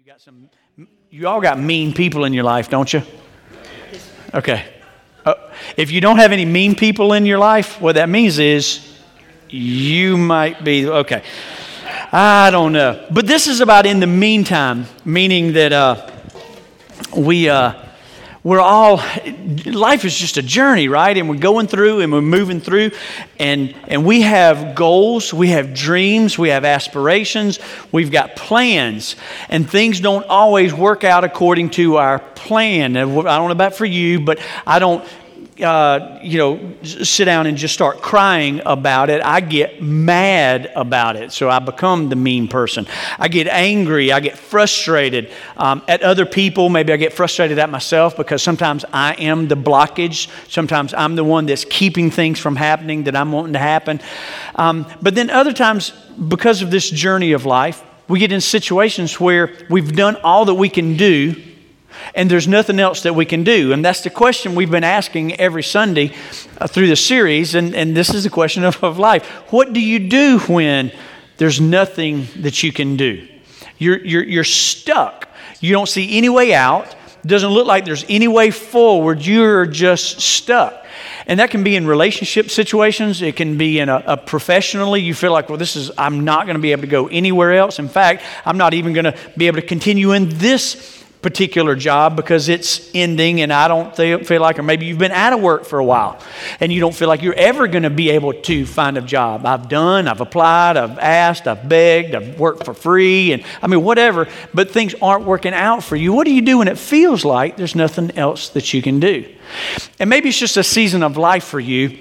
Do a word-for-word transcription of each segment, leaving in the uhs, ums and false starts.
got some, you all got mean people in your life, don't you? Okay. Uh, if you don't have any mean people in your life, what that means is you might be, okay. I don't know. But this is about in the meantime, meaning that uh, we, uh, we're all, life is just a journey, right? And we're going through and we're moving through and, and we have goals, we have dreams, we have aspirations, we've got plans, and things don't always work out according to our plan. And I don't know about for you, but I don't, Uh, you know, sit down and just start crying about it. I get mad about it, so I become the mean person. I get angry. I get frustrated um, at other people. Maybe I get frustrated at myself because sometimes I am the blockage. Sometimes I'm the one that's keeping things from happening that I'm wanting to happen. Um, but then other times, because of this journey of life, we get in situations where we've done all that we can do, and there's nothing else that we can do. And that's the question we've been asking every Sunday uh, through the series. And, and this is the question of, of life. What do you do when there's nothing that you can do? You're, you're, you're stuck. You don't see any way out. It doesn't look like there's any way forward. You're just stuck. And that can be in relationship situations. It can be in a, a professionally. You feel like, well, this is, I'm not going to be able to go anywhere else. In fact, I'm not even going to be able to continue in this particular job because it's ending and I don't th- feel like, or maybe you've been out of work for a while and you don't feel like you're ever going to be able to find a job. I've done, I've applied, I've asked, I've begged, I've worked for free, and I mean, whatever, but things aren't working out for you. What do you do when it feels like there's nothing else that you can do? And maybe it's just a season of life for you.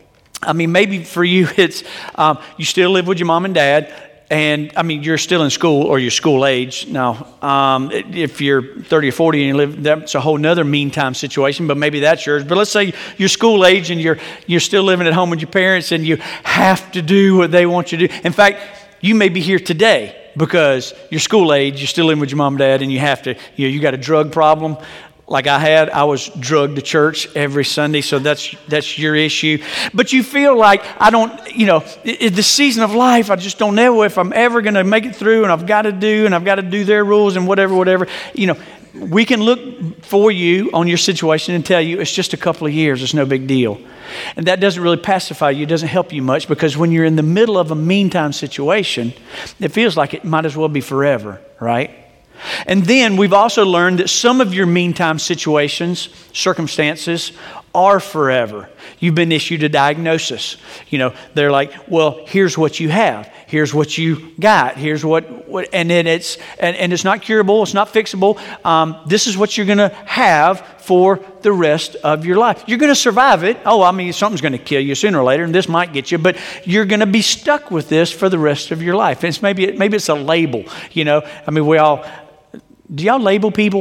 I mean, maybe for you, it's, um, you still live with your mom and dad. And I mean, you're still in school or you're school age. Now, um, if you're thirty or forty and you live, that's a whole nother meantime situation, but maybe that's yours. But let's say you're school age and you're, you're still living at home with your parents and you have to do what they want you to do. In fact, you may be here today because you're school age, you're still living with your mom and dad, and you have to, you know, you got a drug problem. Like I had, I was drugged to church every Sunday, so that's that's your issue. But you feel like I don't, you know, it's the season of life, I just don't know if I'm ever going to make it through, and I've got to do, and I've got to do their rules and whatever, whatever. You know, we can look for you on your situation and tell you it's just a couple of years, it's no big deal. And that doesn't really pacify you, it doesn't help you much, because when you're in the middle of a meantime situation, it feels like it might as well be forever, right? And then we've also learned that some of your meantime situations, circumstances, are forever. You've been issued a diagnosis. You know, they're like, well, here's what you have. Here's what you got. Here's what, what and then it's, and, and it's not curable. It's not fixable. Um, this is what you're going to have for the rest of your life. You're going to survive it. Oh, I mean, something's going to kill you sooner or later, and this might get you, but you're going to be stuck with this for the rest of your life. It's maybe, maybe it's a label, you know. I mean, we all, do y'all label people?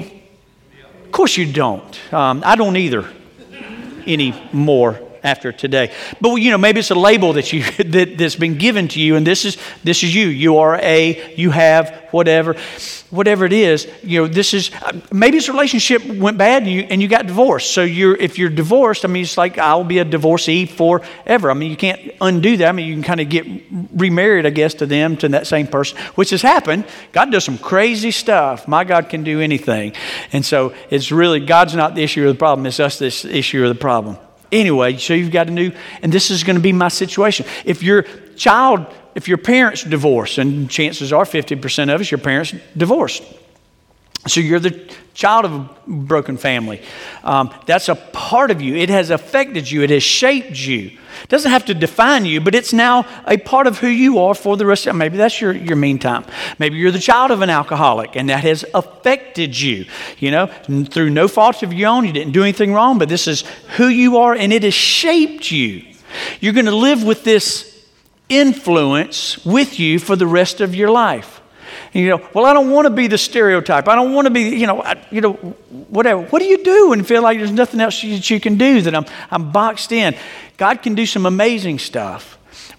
Of course you don't. Um, I don't either anymore after today. But you know, maybe it's a label that you that, that's been given to you, and this is this is you. You are a, you have whatever, whatever it is. You know, this is maybe this relationship went bad and you and you got divorced. So you're if you're divorced, I mean, it's like I'll be a divorcee forever. I mean, you can't undo that. I mean, you can kind of get remarried, I guess, to them, to that same person, which has happened. God does some crazy stuff. My God can do anything, and so it's really God's not the issue of the problem. It's us this issue of the problem. Anyway, so you've got a new, and this is going to be my situation. If your child, if your parents divorce, and chances are fifty percent of us, your parents divorced. So you're the child of a broken family. Um, that's a part of you. It has affected you. It has shaped you. It doesn't have to define you, but it's now a part of who you are for the rest of, maybe that's your, your meantime. Maybe you're the child of an alcoholic, and that has affected you, you know, through no fault of your own. You didn't do anything wrong, but this is who you are, and it has shaped you. You're going to live with this influence with you for the rest of your life. And you know, well, I don't want to be the stereotype. I don't want to be, you know, I, you know, whatever. What do you do when you feel like there's nothing else that you can do, that I'm, I'm boxed in? God can do some amazing stuff.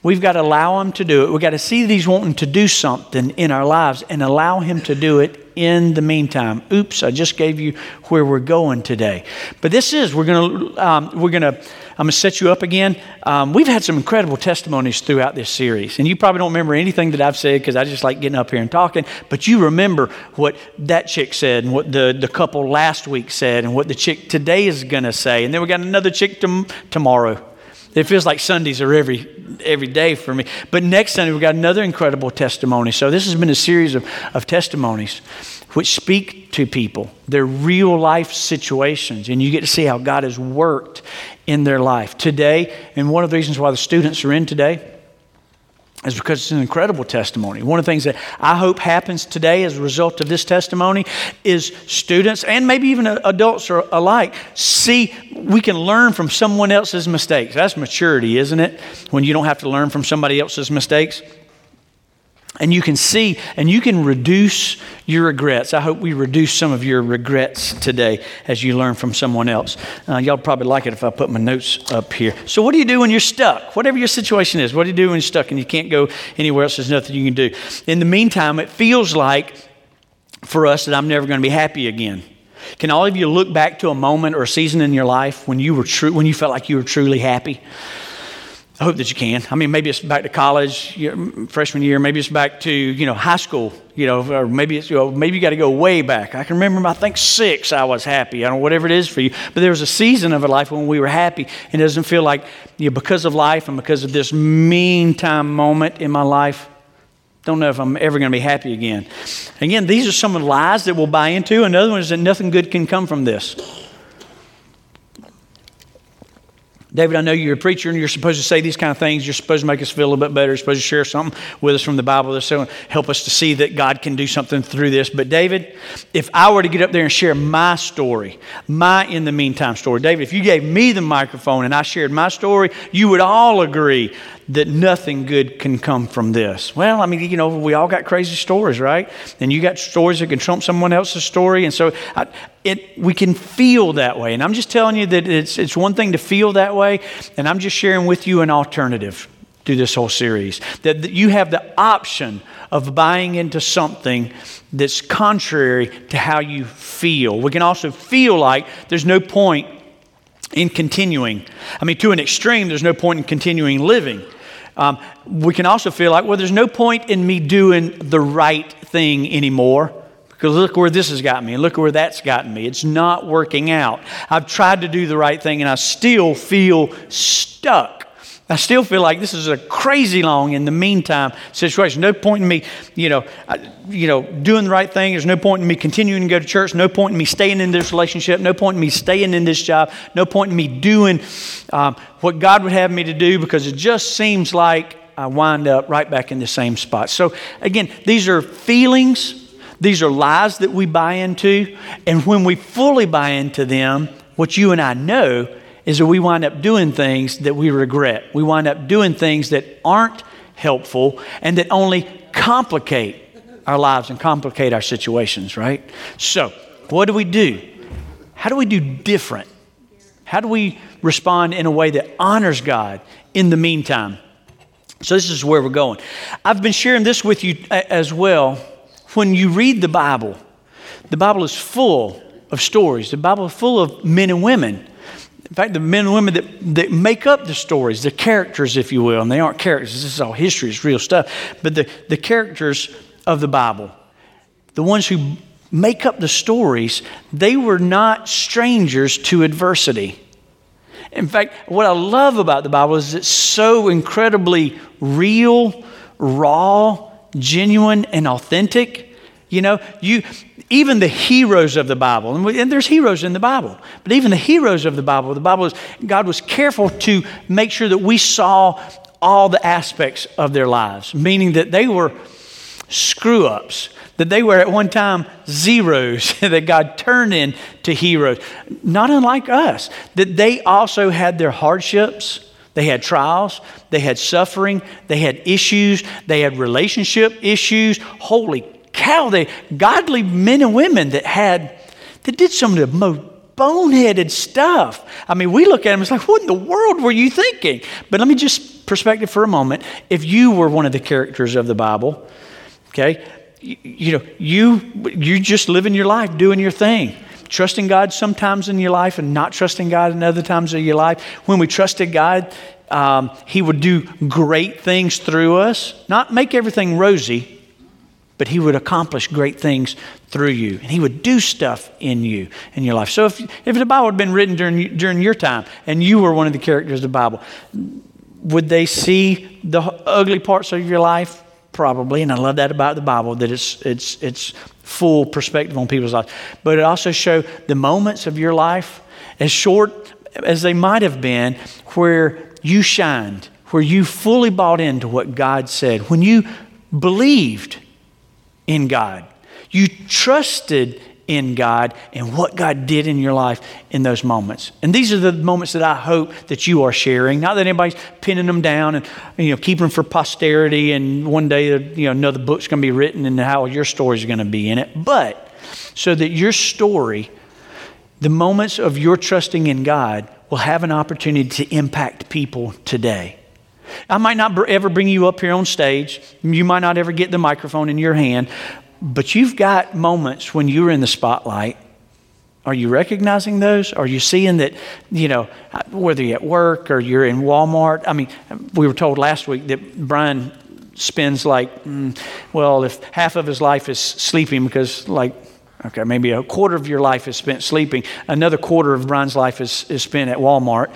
We've got to allow him to do it. We've got to see that he's wanting to do something in our lives and allow him to do it in the meantime. Oops, I just gave you where we're going today. But this is, we're going to, um, we're going to, I'm going to set you up again. Um, we've had some incredible testimonies throughout this series. And you probably don't remember anything that I've said because I just like getting up here and talking. But you remember what that chick said and what the, the couple last week said and what the chick today is going to say. And then we got another chick tom- tomorrow. It feels like Sundays are every every day for me. But next Sunday, we've got another incredible testimony. So this has been a series of, of testimonies which speak to people, their real life situations. And you get to see how God has worked in their life. Today, and one of the reasons why the students are in today is because it's an incredible testimony. One of the things that I hope happens today as a result of this testimony is students and maybe even adults alike see we can learn from someone else's mistakes. That's maturity, isn't it? When you don't have to learn from somebody else's mistakes. And you can see and you can reduce your regrets. I hope we reduce some of your regrets today as you learn from someone else. Uh, y'all probably like it if I put my notes up here. So what do you do when you're stuck? Whatever your situation is, what do you do when you're stuck and you can't go anywhere else? There's nothing you can do. In the meantime, it feels like for us that I'm never going to be happy again. Can all of you look back to a moment or a season in your life when you were true, when you felt like you were truly happy? I hope that you can. I mean, maybe it's back to college, freshman year. Maybe it's back to, you know, high school, you know, or maybe it's, you know, maybe you got to go way back. I can remember, I think six, I was happy. I don't know, whatever it is for you. But there was a season of a life when we were happy. And it doesn't feel like, you know, because of life and because of this meantime moment in my life, don't know if I'm ever going to be happy again. Again, these are some of the lies that we'll buy into. Another one is that nothing good can come from this. David, I know you're a preacher and you're supposed to say these kind of things. You're supposed to make us feel a little bit better. You're supposed to share something with us from the Bible that's going to help us to see that God can do something through this. But David, if I were to get up there and share my story, my in the meantime story, David, if you gave me the microphone and I shared my story, you would all agree that nothing good can come from this. Well, I mean, you know, we all got crazy stories, right? And you got stories that can trump someone else's story. And so I, it, we can feel that way. And I'm just telling you that it's, it's one thing to feel that way. And I'm just sharing with you an alternative through this whole series. That, that you have the option of buying into something that's contrary to how you feel. We can also feel like there's no point in continuing. I mean, to an extreme, there's no point in continuing living. Um, we can also feel like, well, there's no point in me doing the right thing anymore because look where this has gotten me and look where that's gotten me. It's not working out. I've tried to do the right thing and I still feel stuck. I still feel like this is a crazy long in the meantime situation. No point in me, you know, you know, doing the right thing. There's no point in me continuing to go to church. No point in me staying in this relationship. No point in me staying in this job. No point in me doing um, what God would have me to do because it just seems like I wind up right back in the same spot. So again, these are feelings. These are lies that we buy into. And when we fully buy into them, what you and I know is that we wind up doing things that we regret. We wind up doing things that aren't helpful and that only complicate our lives and complicate our situations, right? So, what do we do? How do we do different? How do we respond in a way that honors God in the meantime? So this is where we're going. I've been sharing this with you as well. When you read the Bible, the Bible is full of stories. The Bible is full of men and women. In fact, the men and women that, that make up the stories, the characters, if you will, and they aren't characters, this is all history, it's real stuff, but the, the characters of the Bible, the ones who make up the stories, they were not strangers to adversity. In fact, what I love about the Bible is it's so incredibly real, raw, genuine, and authentic. You know, you even the heroes of the Bible, and, we, and there's heroes in the Bible, but even the heroes of the Bible, the Bible is, God was careful to make sure that we saw all the aspects of their lives, meaning that they were screw-ups, that they were at one time zeros that God turned into heroes, not unlike us, that they also had their hardships, they had trials, they had suffering, they had issues, they had relationship issues. Holy cow, they godly men and women that had, that did some of the most boneheaded stuff. I mean, we look at them, it's like, what in the world were you thinking? But let me just perspective for a moment. If you were one of the characters of the Bible, okay, you, you know, you you just living your life, doing your thing, trusting God sometimes in your life and not trusting God in other times of your life. When we trusted God, um, He would do great things through us, not make everything rosy, but He would accomplish great things through you, and He would do stuff in you, in your life. So if if the Bible had been written during during your time, and you were one of the characters of the Bible, would they see the ugly parts of your life? Probably, and I love that about the Bible, that it's it's it's full perspective on people's lives. But it also shows the moments of your life, as short as they might have been, where you shined, where you fully bought into what God said, when you believed in God, you trusted in God and what God did in your life in those moments. And these are the moments that I hope that you are sharing. Not that anybody's pinning them down and, you know, keeping them for posterity, and one day, you know, another book's going to be written and how your story is going to be in it, but so that your story, the moments of your trusting in God, will have an opportunity to impact people today. I might not ever bring you up here on stage. You might not ever get the microphone in your hand, but you've got moments when you're in the spotlight. Are you recognizing those? Are you seeing that, you know, whether you're at work or you're in Walmart? I mean, we were told last week that Brian spends like, mm, well, if half of his life is sleeping, because like, okay, maybe a quarter of your life is spent sleeping. Another quarter of Brian's life is, is spent at Walmart.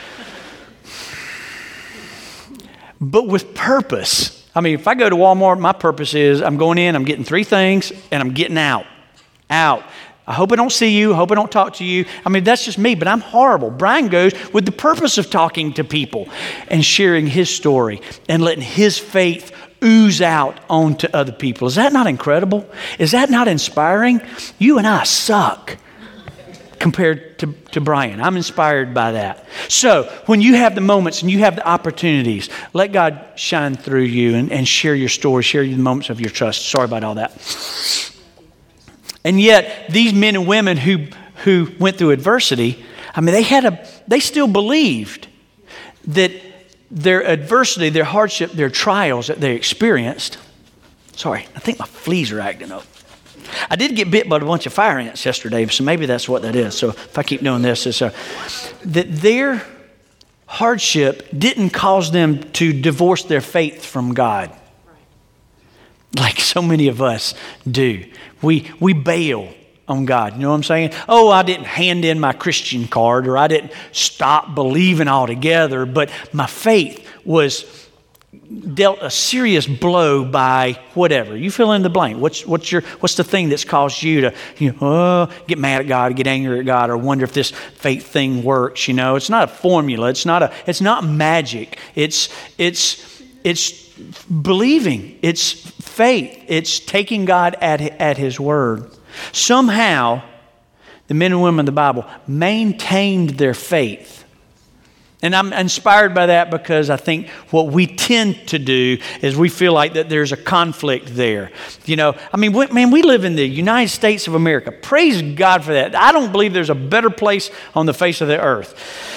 But with purpose. I mean, if I go to Walmart, my purpose is I'm going in, I'm getting three things, and I'm getting out. Out. I hope I don't see you. I hope I don't talk to you. I mean, that's just me, but I'm horrible. Brian goes with the purpose of talking to people and sharing his story and letting his faith ooze out onto other people. Is that not incredible? Is that not inspiring? You and I suck compared to, to Brian. I'm inspired by that. So when you have the moments and you have the opportunities, let God shine through you and, and share your story, share the moments of your trust. Sorry about all that. And yet these men and women who who went through adversity, I mean, they had a they still believed that their adversity, their hardship, their trials that they experienced. Sorry, I think my fleas are acting up. I did get bit by a bunch of fire ants yesterday, so maybe that's what that is. So if I keep doing this, it's uh, that their hardship didn't cause them to divorce their faith from God, like so many of us do. We we bail on God. You know what I'm saying? Oh, I didn't hand in my Christian card, or I didn't stop believing altogether, but my faith was dealt a serious blow by whatever. You fill in the blank. What's what's your what's the thing that's caused you to, you know, oh, get mad at God, get angry at God, or wonder if this faith thing works? You know, it's not a formula. It's not a it's not magic. It's it's it's believing. It's faith. It's taking God at at His word. Somehow, the men and women of the Bible maintained their faith. And I'm inspired by that because I think what we tend to do is we feel like that there's a conflict there. You know, I mean, we, man, we live in the United States of America. Praise God for that. I don't believe there's a better place on the face of the earth.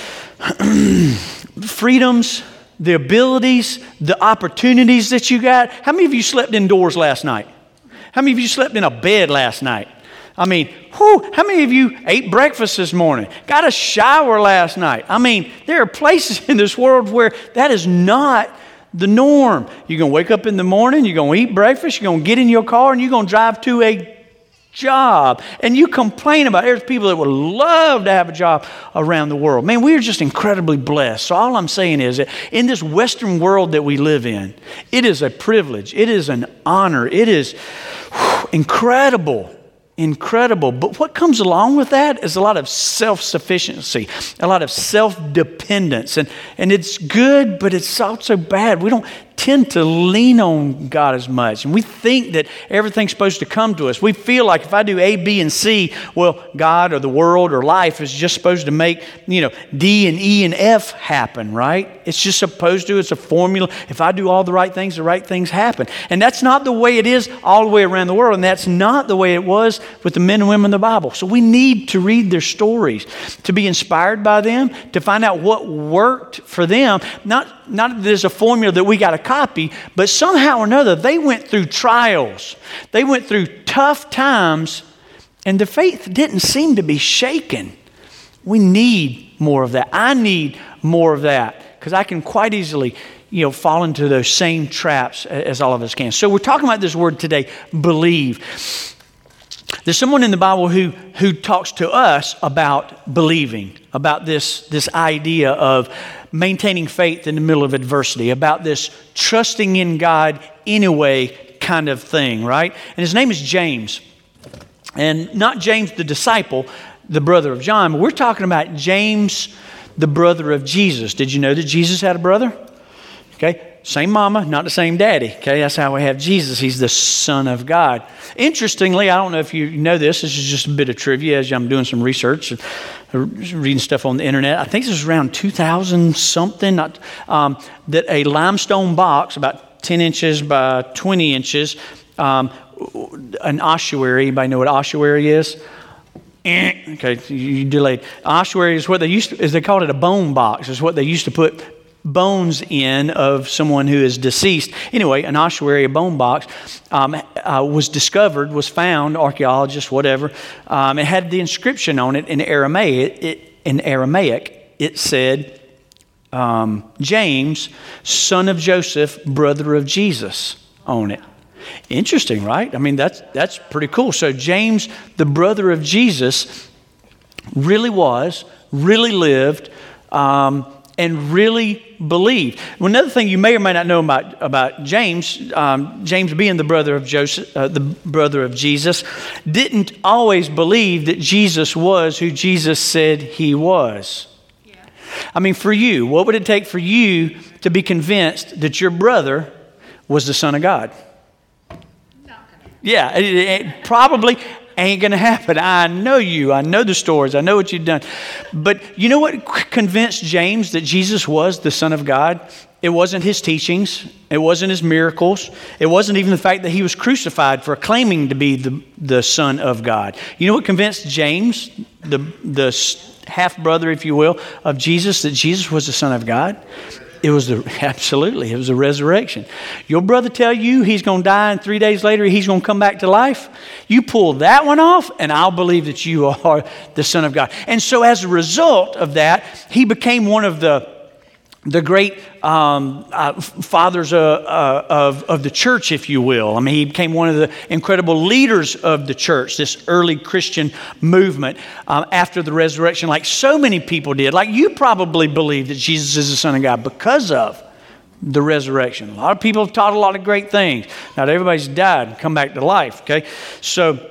Freedoms, the abilities, the opportunities that you got. How many of you slept indoors last night? How many of you slept in a bed last night? I mean, whew, how many of you ate breakfast this morning? Got a shower last night? I mean, there are places in this world where that is not the norm. You're going to wake up in the morning, you're going to eat breakfast, you're going to get in your car, and you're going to drive to a job. And you complain about it. There's people that would love to have a job around the world. Man, we are just incredibly blessed. So all I'm saying is that in this Western world that we live in, it is a privilege. It is an honor. It is whew, incredible. Incredible. But what comes along with that is a lot of self-sufficiency, a lot of self-dependence. And, and it's good, but it's also bad. We don't tend to lean on God as much. And we think that everything's supposed to come to us. We feel like if I do A, B, and C, well, God or the world or life is just supposed to make, you know, D and E and F happen, right? It's just supposed to. It's a formula. If I do all the right things, the right things happen. And that's not the way it is all the way around the world. And that's not the way it was with the men and women of the Bible. So we need to read their stories, to be inspired by them, to find out what worked for them. Not not, not that there's a formula that we got to copy, but somehow or another, they went through trials. They went through tough times, and their faith didn't seem to be shaken. We need more of that. I need more of that because I can quite easily, you know, fall into those same traps as all of us can. So we're talking about this word today, believe. There's someone in the Bible who, who talks to us about believing, about this, this idea of maintaining faith in the middle of adversity, about this trusting in God anyway kind of thing, right? And his name is James. And not James the disciple, the brother of John, but we're talking about James, the brother of Jesus. Did you know that Jesus had a brother? Okay. Same mama, not the same daddy. Okay, that's how we have Jesus. He's the Son of God. Interestingly, I don't know if you know this. This is just a bit of trivia as I'm doing some research, reading stuff on the internet. I think this was around two thousand something. Not, um, that a limestone box about ten inches by twenty inches, um, an ossuary. Anybody know what ossuary is? Okay, you delayed. Ossuary is what they used to, is they called it a bone box. Is what they used to put bones in of someone who is deceased. Anyway, an ossuary, a bone box, um, uh, was discovered, was found, archaeologists, whatever. Um, it had the inscription on it in Aramaic. It, in Aramaic, it said, um, James, son of Joseph, brother of Jesus, on it. Interesting, right? I mean, that's that's pretty cool. So James, the brother of Jesus, really was, really lived, um, and really believed. Well, another thing you may or may not know about, about James, um, James being the brother of Joseph, uh, the brother of Jesus, didn't always believe that Jesus was who Jesus said he was. Yeah. I mean, for you, what would it take for you to be convinced that your brother was the Son of God? Yeah, it, it probably ain't going to happen. I know you. I know the stories. I know what you've done. But you know what convinced James that Jesus was the Son of God? It wasn't his teachings. It wasn't his miracles. It wasn't even the fact that he was crucified for claiming to be the, the Son of God. You know what convinced James, the, the half-brother, if you will, of Jesus, that Jesus was the Son of God? It was the, absolutely, it was the resurrection. Your brother tell you he's going to die and three days later he's going to come back to life. You pull that one off and I'll believe that you are the Son of God. And so as a result of that, he became one of the the great um, uh, fathers uh, uh, of, of the church, if you will. I mean, he became one of the incredible leaders of the church, this early Christian movement um, after the resurrection, like so many people did. Like you probably believe that Jesus is the Son of God because of the resurrection. A lot of people have taught a lot of great things. Not everybody's died and come back to life, okay? So...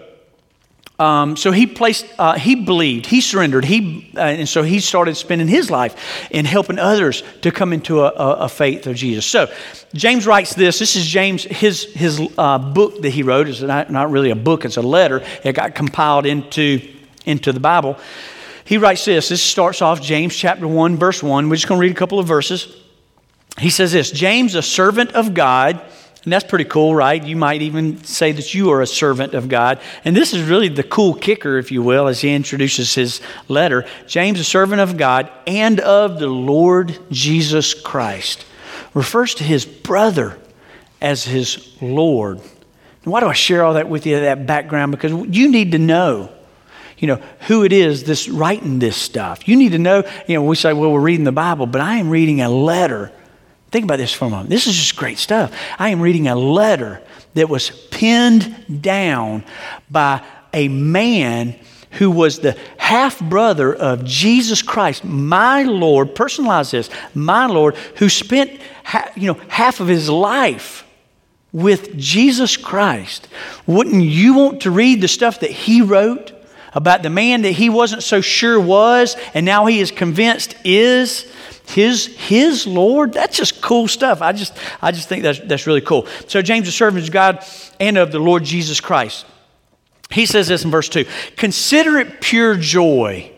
Um, so he placed, uh, he believed, he surrendered, he, uh, and so he started spending his life in helping others to come into a, a, a faith of Jesus. So James writes this. This is James, his his uh, book that he wrote. It's not, not really a book, it's a letter. It got compiled into, into the Bible. He writes this. This starts off James chapter one, verse one. We're just going to read a couple of verses. He says this, James, a servant of God. And that's pretty cool, right? You might even say that you are a servant of God. And this is really the cool kicker, if you will, as he introduces his letter. James, a servant of God and of the Lord Jesus Christ, refers to his brother as his Lord. And why do I share all that with you, that background? Because you need to know, you know, who it is that's writing this stuff. You need to know, you know, we say, well, we're reading the Bible, but I am reading a letter. Think about this for a moment. This is just great stuff. I am reading a letter that was penned down by a man who was the half-brother of Jesus Christ, my Lord, personalize this, my Lord, who spent you know, half of his life with Jesus Christ. Wouldn't you want to read the stuff that he wrote about the man that he wasn't so sure was, and now he is convinced is His his Lord? That's just cool stuff. I just I just think that's that's really cool. So James, a servant of God and of the Lord Jesus Christ. He says this in verse two. Consider it pure joy.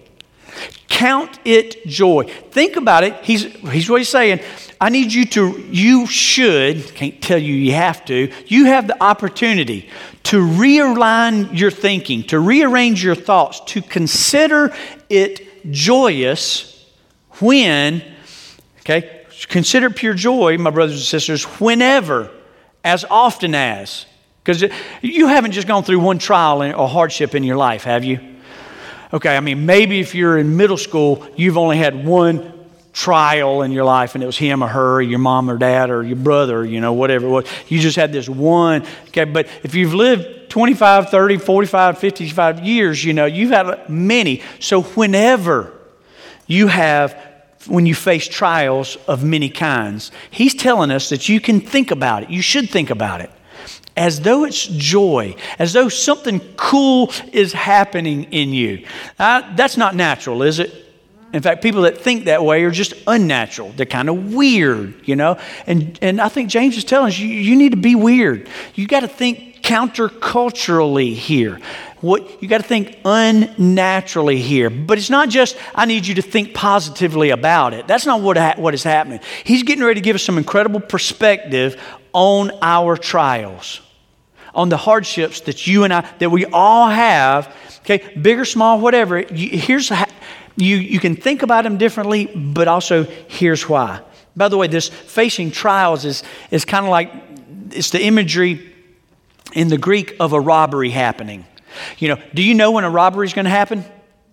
Count it joy. Think about it. He's he's what he's saying. I need you to, you should, can't tell you you have to, you have the opportunity to realign your thinking, to rearrange your thoughts, to consider it joyous when, okay, consider it pure joy, my brothers and sisters, whenever, as often as. Because you haven't just gone through one trial or hardship in your life, have you? Okay, I mean, maybe if you're in middle school, you've only had one trial in your life, and it was him or her, or your mom or dad, or your brother, you know, whatever it was. You just had this one. Okay, but if you've lived twenty-five, thirty, forty-five, fifty-five years, you know, you've had many. So whenever you have, when you face trials of many kinds, he's telling us that you can think about it. You should think about it as though it's joy, as though something cool is happening in you. Uh, that's not natural, is it? In fact, people that think that way are just unnatural. They're kind of weird, you know. And and I think James is telling us you, you need to be weird. You got to think counterculturally here. What you got to think unnaturally here. But it's not just I need you to think positively about it. That's not what ha- what is happening. He's getting ready to give us some incredible perspective on our trials, on the hardships that you and I, that we all have. Okay, big or small, whatever. You, here's how, you you can think about them differently, but also here's why. By the way, this facing trials is is kind of like it's the imagery in the Greek of a robbery happening. You know, do you know when a robbery is going to happen?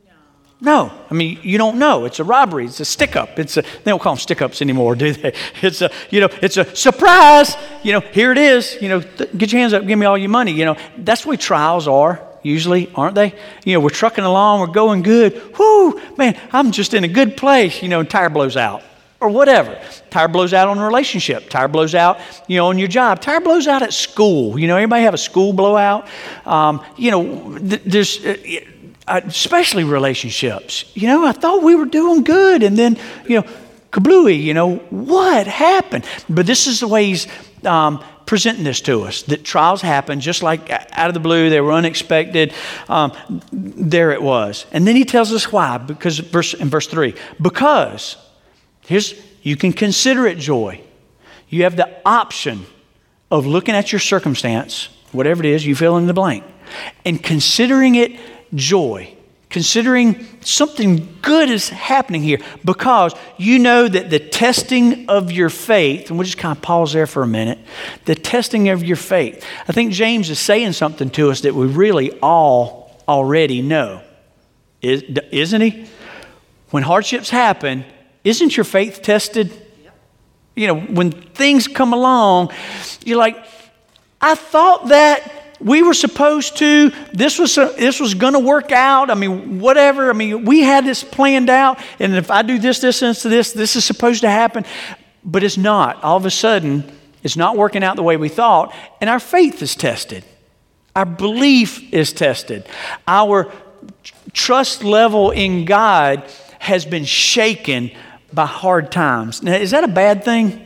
No. I mean, you don't know. It's a robbery. It's a stick-up. It's a, they don't call them stick-ups anymore, do they? It's a, you know, it's a surprise. You know, here it is. You know, th- get your hands up. Give me all your money. You know, that's the way trials are usually, aren't they? You know, we're trucking along. We're going good. Whoo, man, I'm just in a good place. You know, and tire blows out or whatever. Tire blows out on a relationship. Tire blows out, you know, on your job. Tire blows out at school. You know, anybody have a school blowout? Um, you know, th- there's... Uh, especially relationships. You know, I thought we were doing good, and then, you know, kablooey, you know, what happened? But this is the way he's um, presenting this to us, that trials happen just like out of the blue. They were unexpected. Um, there it was. And then he tells us why, because verse, in verse three, because, here's, you can consider it joy. You have the option of looking at your circumstance, whatever it is, you fill in the blank, and considering it joy, considering something good is happening here, because you know that the testing of your faith, and we'll just kind of pause there for a minute, the testing of your faith. I think James is saying something to us that we really all already know, is, isn't he? When hardships happen, isn't your faith tested? Yep. You know, when things come along, you're like, I thought that we were supposed to, this was this was going to work out. I mean, whatever. I mean, we had this planned out. And if I do this, this, and this, this is supposed to happen. But it's not. All of a sudden, it's not working out the way we thought. And our faith is tested. Our belief is tested. Our trust level in God has been shaken by hard times. Now, is that a bad thing?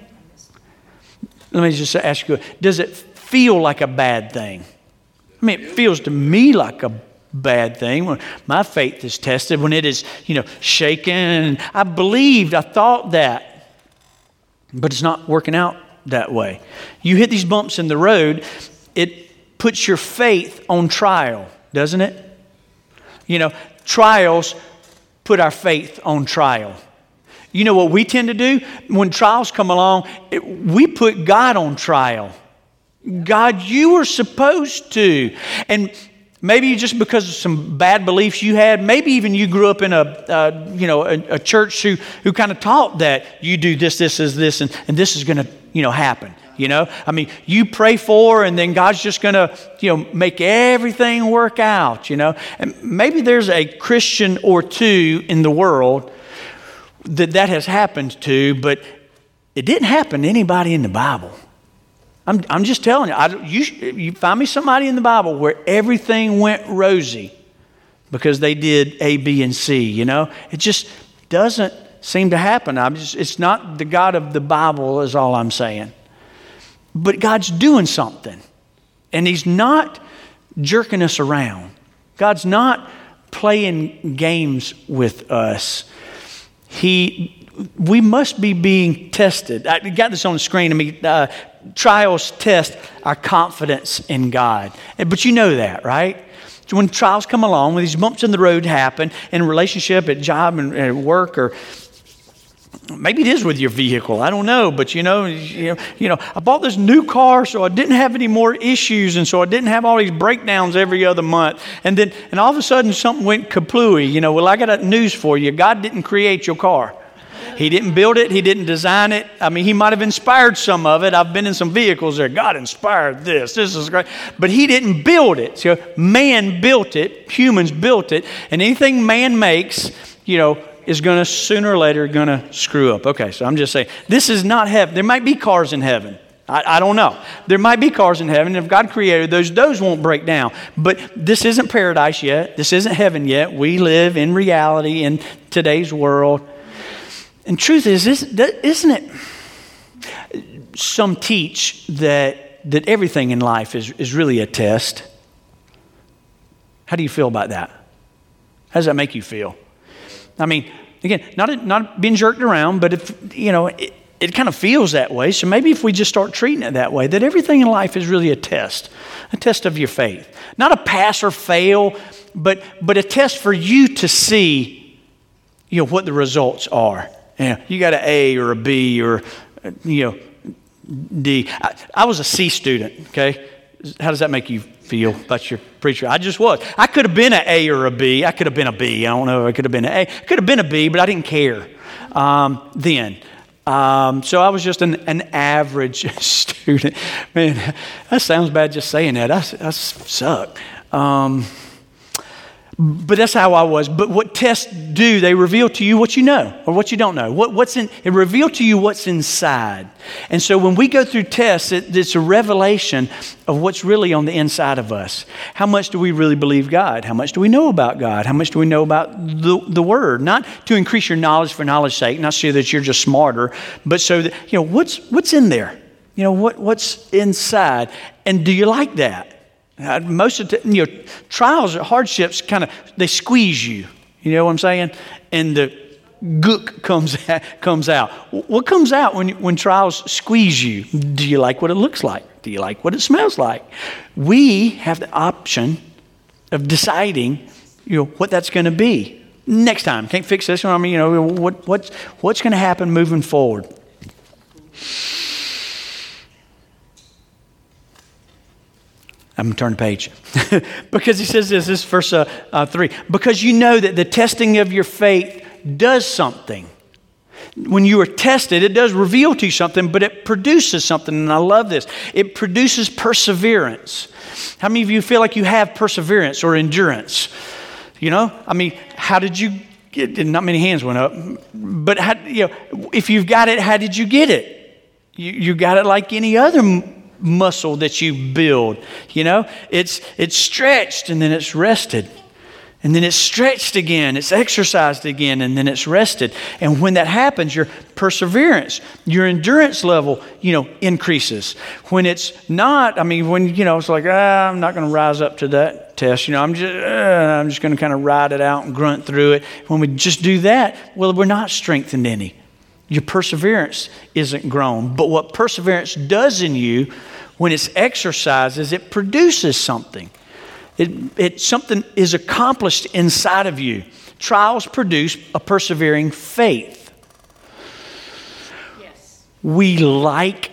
Let me just ask you, does it feel like a bad thing? I mean, it feels to me like a bad thing when my faith is tested, when it is, you know, shaken. I believed, I thought that, but it's not working out that way. You hit these bumps in the road, it puts your faith on trial, doesn't it? You know, trials put our faith on trial. You know what we tend to do? When trials come along, it, we put God on trial. God, you were supposed to. And maybe just because of some bad beliefs you had, maybe even you grew up in a, uh, you know, a, a church who, who kind of taught that you do this, this, is this, and, and this is going to, you know, happen. You know, I mean, you pray for, and then God's just going to, you know, make everything work out, you know. And maybe there's a Christian or two in the world that that has happened to, but it didn't happen to anybody in the Bible. I'm, I'm just telling you, I, you, you find me somebody in the Bible where everything went rosy because they did A, B, and C, you know? It just doesn't seem to happen. I'm just, it's not the God of the Bible is all I'm saying. But God's doing something, and he's not jerking us around. God's not playing games with us. He, we must be being tested. I got this on the screen. I mean, uh, trials test our confidence in God. But you know that, right? So when trials come along, when these bumps in the road happen, in a relationship, at job, and at work, or maybe it is with your vehicle. I don't know. But, you know, you know, you know, I bought this new car so I didn't have any more issues. And so I didn't have all these breakdowns every other month. And then, and all of a sudden something went kaplooey. You know, well, I got a news for you. God didn't create your car. He didn't build it. He didn't design it. I mean, he might have inspired some of it. I've been in some vehicles there. God inspired this. This is great. But he didn't build it. So man built it. Humans built it. And anything man makes, you know, is going to sooner or later going to screw up. Okay, so I'm just saying, this is not heaven. There might be cars in heaven. I, I don't know. There might be cars in heaven. If God created those, those won't break down. But this isn't paradise yet. This isn't heaven yet. We live in reality in today's world. And truth is, isn't it? Some teach that that everything in life is, is really a test. How do you feel about that? How does that make you feel? I mean, again, not not being jerked around, but if you know, it, it kind of feels that way. So maybe if we just start treating it that way, that everything in life is really a test, a test of your faith, not a pass or fail, but but a test for you to see, you know, what the results are. Yeah, you got an A or a B or, you know, D. I, I was a C student, okay? How does that make you feel about your preacher? I just was. I could have been an A or a B. I could have been a B. I don't know. I could have been an A. I could have been a B, but I didn't care um, then. Um, so I was just an, an average student. Man, that sounds bad just saying that. I, I suck. Um But that's how I was. But what tests do, they reveal to you what you know or what you don't know. What, what's in, it reveals to you what's inside. And so when we go through tests, it, it's a revelation of what's really on the inside of us. How much do we really believe God? How much do we know about God? How much do we know about the, the Word? Not to increase your knowledge for knowledge's sake, not so that you're just smarter, but so that, you know, what's what's in there? You know, what what's inside? And do you like that? Uh, most of the, you know, trials or hardships kind of, they squeeze you. You know what I'm saying? And the gook comes out, comes out. What comes out when when trials squeeze you? Do you like what it looks like? Do you like what it smells like? We have the option of deciding, you know, what that's going to be next time. Can't fix this one. I mean, you know, what what's what's going to happen moving forward? I'm going to turn the page. Because he says this, this is verse uh, uh, three. Because you know that the testing of your faith does something. When you are tested, it does reveal to you something, but it produces something. And I love this. It produces perseverance. How many of you feel like you have perseverance or endurance? You know, I mean, how did you get it? Not many hands went up. But how, you know, if you've got it, how did you get it? You, you got it like any other muscle that you build. You know, it's it's stretched and then it's rested. And then it's stretched again, it's exercised again, and then it's rested. And when that happens, your perseverance, your endurance level, you know, increases. When it's not, I mean, when, you know, it's like, ah, I'm not going to rise up to that test. You know, I'm just, uh, I'm just going to kind of ride it out and grunt through it. When we just do that, well, we're not strengthened any. Your perseverance isn't grown. But what perseverance does in you, when it's exercised, is it produces something. It, it something is accomplished inside of you. Trials produce a persevering faith. Yes. We like,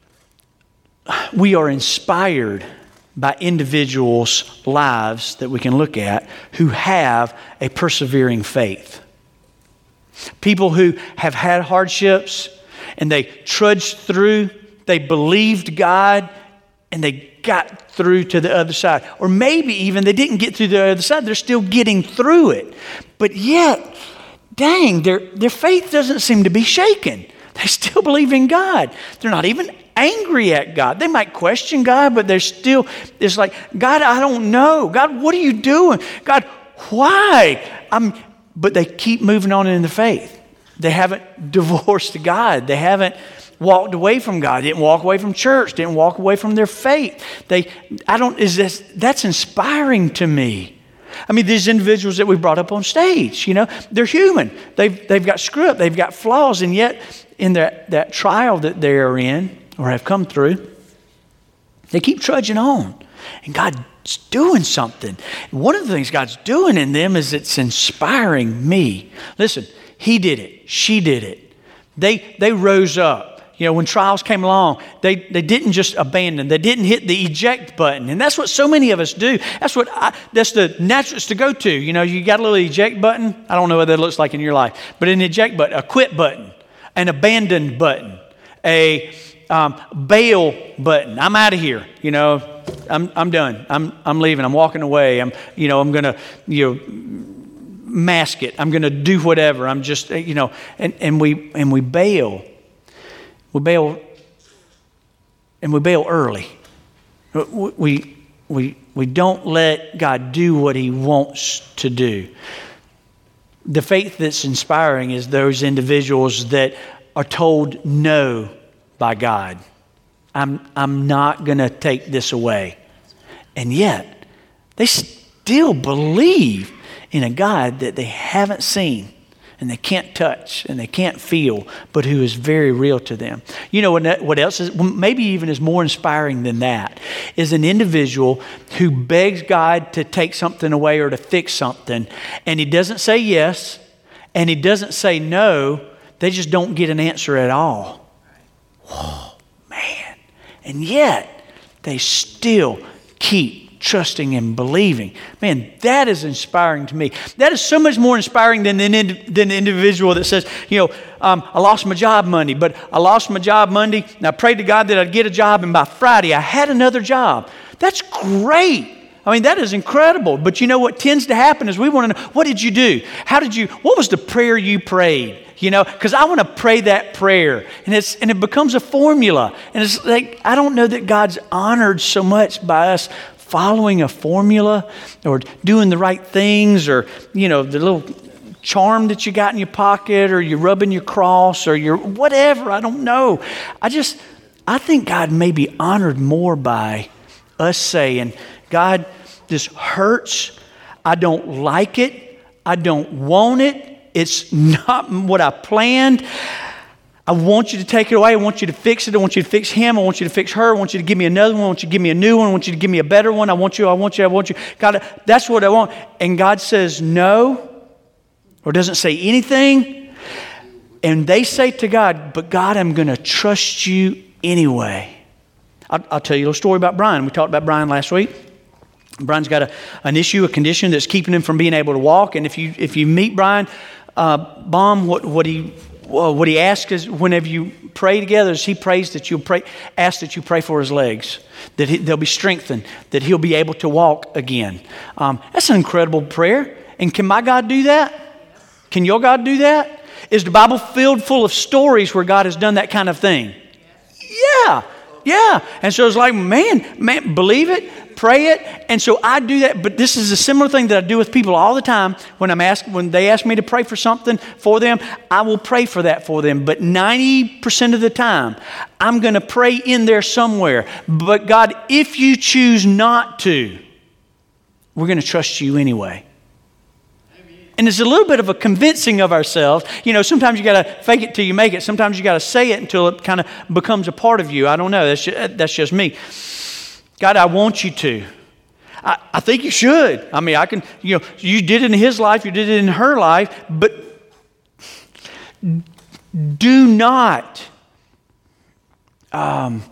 we are inspired by individuals' lives that we can look at who have a persevering faith. People who have had hardships and they trudged through, they believed God, and they got through to the other side. Or maybe even they didn't get through the other side. They're still getting through it. But yet, dang, their, their faith doesn't seem to be shaken. They still believe in God. They're not even angry at God. They might question God, but they're still, it's like, God, I don't know. God, what are you doing? God, why? I'm, but they keep moving on in the faith. They haven't divorced God. They haven't walked away from God, didn't walk away from church, didn't walk away from their faith. They, I don't, is this, that's inspiring to me. I mean, these individuals that we brought up on stage, you know, they're human. They've, they've got screw up, they've got flaws, and yet in that, that trial that they're in or have come through, they keep trudging on. And God's doing something. One of the things God's doing in them is it's inspiring me. Listen, he did it, she did it. They, they rose up. You know, when trials came along, they, they didn't just abandon. They didn't hit the eject button. And that's what so many of us do. That's what I, that's the naturalist to go to. You know, you got a little eject button. I don't know what that looks like in your life. But an eject button, a quit button, an abandoned button, a um, bail button. I'm out of here. You know, I'm I'm done. I'm I'm leaving. I'm walking away. I'm you know I'm gonna you know mask it. I'm gonna do whatever. I'm just you know and, and we and we bail. We bail, and we bail early. We, we, we don't let God do what He wants to do. The faith that's inspiring is those individuals that are told no by God. I'm, I'm not going to take this away. And yet, they still believe in a God that they haven't seen, and they can't touch, and they can't feel, but who is very real to them. You know what, what else is, maybe even is more inspiring than that, is an individual who begs God to take something away or to fix something, and He doesn't say yes, and He doesn't say no. They just don't get an answer at all. Whoa, man. And yet, they still keep trusting and believing. Man, that is inspiring to me. That is so much more inspiring than the, than the individual that says, you know, um, I lost my job Monday, but I lost my job Monday, and I prayed to God that I'd get a job, and by Friday I had another job. That's great. I mean, that is incredible. But you know what tends to happen is we want to know, what did you do? How did you, what was the prayer you prayed? You know, because I want to pray that prayer, and it's and it becomes a formula. And it's like, I don't know that God's honored so much by us following a formula or doing the right things, or, you know, the little charm that you got in your pocket, or you're rubbing your cross, or you're whatever. I don't know. I just, I think God may be honored more by us saying, God, this hurts. I don't like it. I don't want it. It's not what I planned. I want you to take it away. I want you to fix it. I want you to fix him. I want you to fix her. I want you to give me another one. I want you to give me a new one. I want you to give me a better one. I want you, I want you, I want you. God, that's what I want. And God says no, or doesn't say anything. And they say to God, but God, I'm going to trust you anyway. I'll, I'll tell you a little story about Brian. We talked about Brian last week. Brian's got a, an issue, a condition that's keeping him from being able to walk. And if you if you meet Brian, uh, Baum, what, what he... Well, what he asks is, whenever you pray together, is he prays that you pray, ask that you pray for his legs, that he, they'll be strengthened, that he'll be able to walk again. Um, that's an incredible prayer. And can my God do that? Can your God do that? Is the Bible filled full of stories where God has done that kind of thing? Yeah, yeah. And so it's like, man, man, believe it, pray it. And so I do that. But this is a similar thing that I do with people all the time. When I'm asked, when they ask me to pray for something for them, I will pray for that for them. But ninety percent of the time, I'm going to pray in there somewhere. But God, if you choose not to, we're going to trust you anyway. And it's a little bit of a convincing of ourselves. You know, sometimes you got to fake it till you make it. Sometimes you got to say it until it kind of becomes a part of you. I don't know. That's just, that's just me. God, I want you to. I, I think you should. I mean, I can, you know, you did it in his life. You did it in her life. But do not, um,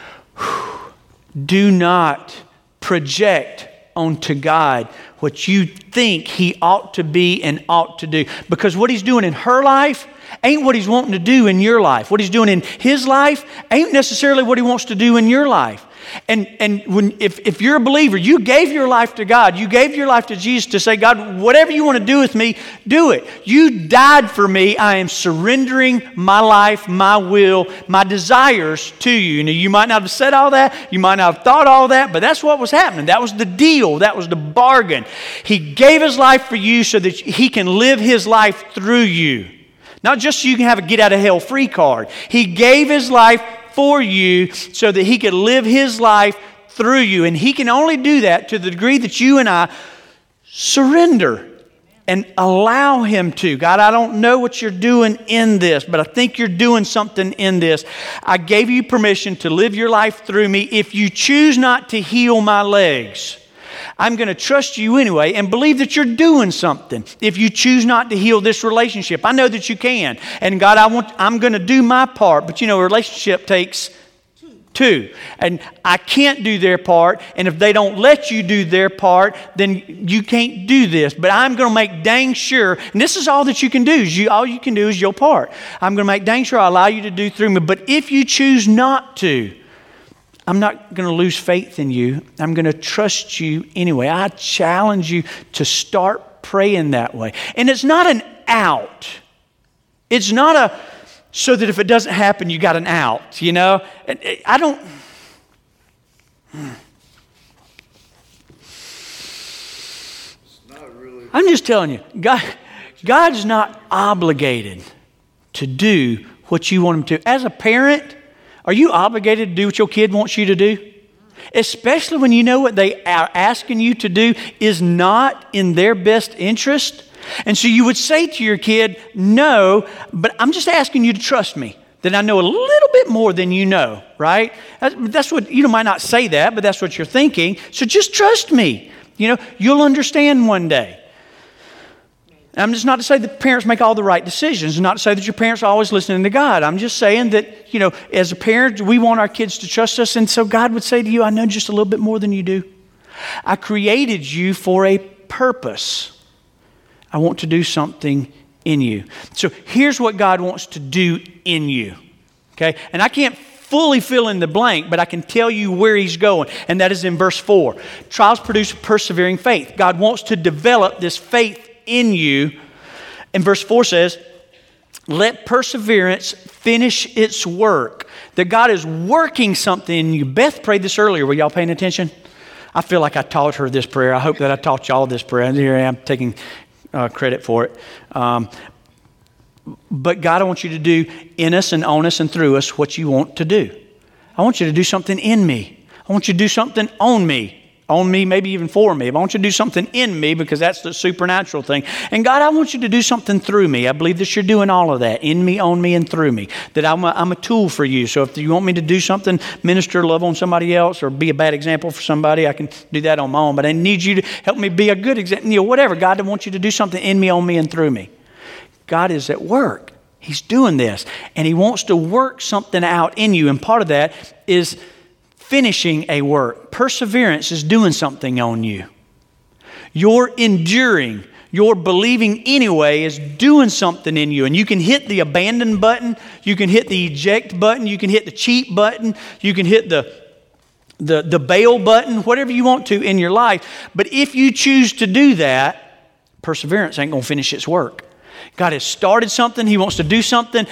do not project onto God what you think he ought to be and ought to do. Because what he's doing in her life ain't what he's wanting to do in your life. What he's doing in his life ain't necessarily what he wants to do in your life. And and when if, if you're a believer, you gave your life to God. You gave your life to Jesus to say, God, whatever you want to do with me, do it. You died for me. I am surrendering my life, my will, my desires to you. Now, you might not have said all that. You might not have thought all that, but that's what was happening. That was the deal. That was the bargain. He gave his life for you so that he can live his life through you. Not just so you can have a get out of hell free card. He gave his life for you so that he could live his life through you. And he can only do that to the degree that you and I surrender and allow him to. God, I don't know what you're doing in this, but I think you're doing something in this. I gave you permission to live your life through me. If you choose not to heal my legs, I'm going to trust you anyway and believe that you're doing something. If you choose not to heal this relationship, I know that you can. And God, I want, I'm going to do my part. But you know, a relationship takes two. And I can't do their part. And if they don't let you do their part, then you can't do this. But I'm going to make dang sure, and this is all that you can do. Is you, all you can do is your part. I'm going to make dang sure I allow you to do through me. But if you choose not to, I'm not going to lose faith in you. I'm going to trust you anyway. I challenge you to start praying that way. And it's not an out. It's not a so that if it doesn't happen, you got an out, you know? I don't... I'm just telling you, God, God's not obligated to do what you want him to. As a parent, are you obligated to do what your kid wants you to do? Especially when you know what they are asking you to do is not in their best interest. And so you would say to your kid, no, but I'm just asking you to trust me, that I know a little bit more than you know, right? That's what, you might not say that, but that's what you're thinking. So just trust me. You know, you'll understand one day. I'm just not to say that parents make all the right decisions, not to say that your parents are always listening to God. I'm just saying that, you know, as a parent, we want our kids to trust us. And so God would say to you, I know just a little bit more than you do. I created you for a purpose. I want to do something in you. So here's what God wants to do in you. Okay? And I can't fully fill in the blank, but I can tell you where he's going. And that is in verse four. Trials produce persevering faith. God wants to develop this faith in you. And verse four says, let perseverance finish its work. That God is working something in you. Beth prayed this earlier. Were y'all paying attention? I feel like I taught her this prayer. I hope that I taught y'all this prayer. And here I am taking Uh, credit for it. Um, but God, I want you to do in us and on us and through us what you want to do. I want you to do something in me. I want you to do something on me. On me, maybe even for me. I want you to do something in me because that's the supernatural thing. And God, I want you to do something through me. I believe that you're doing all of that. In me, on me, and through me. That I'm a, I'm a tool for you. So if you want me to do something, minister love on somebody else or be a bad example for somebody, I can do that on my own. But I need you to help me be a good example. You know, whatever. God, I want you to do something in me, on me, and through me. God is at work. He's doing this. And he wants to work something out in you. And part of that is finishing a work. Perseverance is doing something on you. Your enduring, your believing anyway is doing something in you. And you can hit the abandon button. You can hit the eject button. You can hit the cheat button. You can hit the, the, the bail button, whatever you want to in your life. But if you choose to do that, perseverance ain't going to finish its work. God has started something. He wants to do something.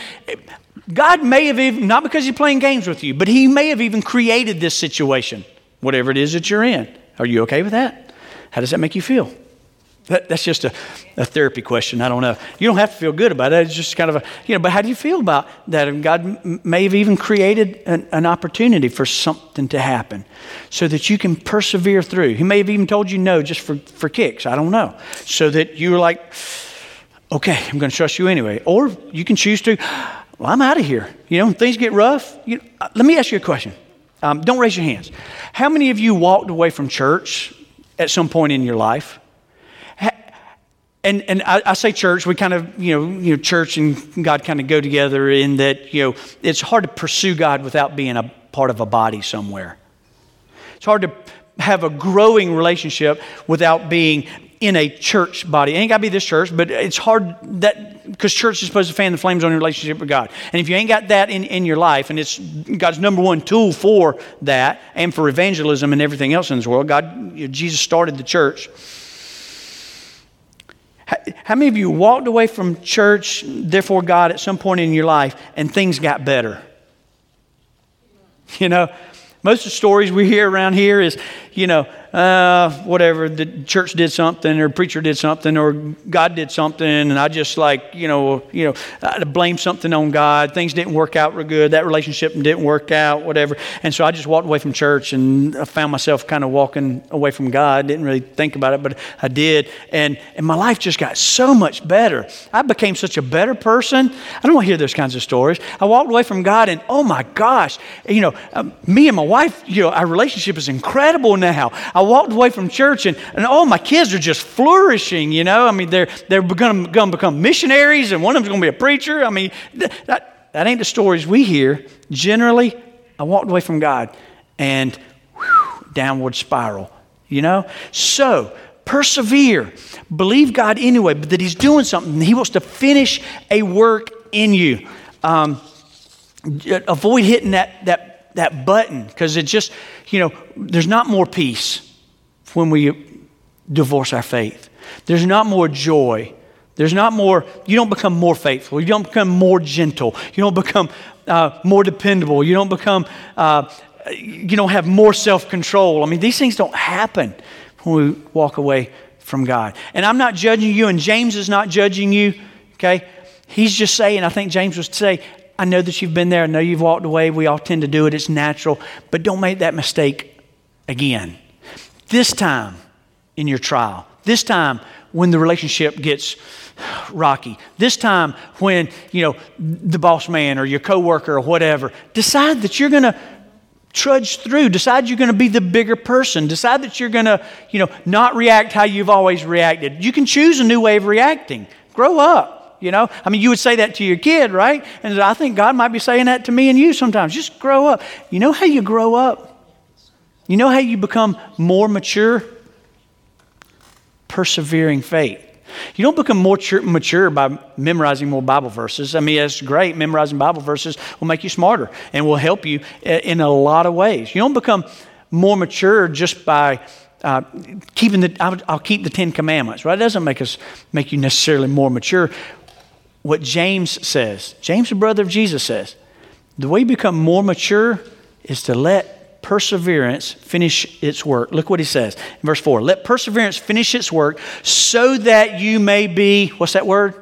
God may have even, not because he's playing games with you, but he may have even created this situation, whatever it is that you're in. Are you okay with that? How does that make you feel? That, that's just a, a therapy question. I don't know. You don't have to feel good about it. It's just kind of a, you know, but how do you feel about that? And God m- may have even created an, an opportunity for something to happen so that you can persevere through. He may have even told you no just for, for kicks. I don't know. So that you're like, okay, I'm going to trust you anyway. Or you can choose to, well, I'm out of here. You know, when things get rough. You know, uh, let me ask you a question. Um, don't raise your hands. How many of you walked away from church at some point in your life? Ha- and and I, I say church, we kind of, you know, you know, church and God kind of go together in that, you know, it's hard to pursue God without being a part of a body somewhere. It's hard to have a growing relationship without being in a church body. It ain't got to be this church, but it's hard that because church is supposed to fan the flames on your relationship with God. And if you ain't got that in, in your life, and it's God's number one tool for that and for evangelism and everything else in this world, God, you know, Jesus started the church. How, how many of you walked away from church, therefore God, at some point in your life, and things got better? You know, most of the stories we hear around here is, you know, uh, whatever, the church did something or preacher did something or God did something and I just like, you know, you know, I blame something on God. Things didn't work out real good. That relationship didn't work out, whatever. And so I just walked away from church and I found myself kind of walking away from God. Didn't really think about it, but I did. And, and my life just got so much better. I became such a better person. I don't want to hear those kinds of stories. I walked away from God and oh my gosh, you know, um, me and my wife, you know, our relationship is incredible now. I walked away from church and, and oh, my kids are just flourishing, you know. I mean, they're, they're going to become missionaries and one of them's going to be a preacher. I mean, th- that, that ain't the stories we hear. Generally, I walked away from God and whew, downward spiral, you know. So, persevere. Believe God anyway, but that He's doing something. He wants to finish a work in you. Um, avoid hitting that that that button, because it just, you know, there's not more peace when we divorce our faith. There's not more joy. There's not more, you don't become more faithful. You don't become more gentle. You don't become uh, more dependable. You don't become, uh, you don't have more self-control. I mean, these things don't happen when we walk away from God. And I'm not judging you, and James is not judging you, okay? He's just saying, I think James would say, I know that you've been there. I know you've walked away. We all tend to do it. It's natural. But don't make that mistake again. This time in your trial, this time when the relationship gets rocky, this time when, you know, the boss man or your coworker or whatever, decide that you're going to trudge through. Decide you're going to be the bigger person. Decide that you're going to, you know, not react how you've always reacted. You can choose a new way of reacting. Grow up. You know, I mean, you would say that to your kid, right? And I think God might be saying that to me and you sometimes. Just grow up. You know how you grow up? You know how you become more mature? Persevering faith. You don't become more mature by memorizing more Bible verses. I mean, it's great. Memorizing Bible verses will make you smarter and will help you in a lot of ways. You don't become more mature just by Uh, keeping the, I'll, I'll keep the Ten Commandments, right? It doesn't make us, make you necessarily more mature. What James says, James, the brother of Jesus, says, the way you become more mature is to let perseverance finish its work. Look what he says in verse four. Let perseverance finish its work so that you may be, what's that word?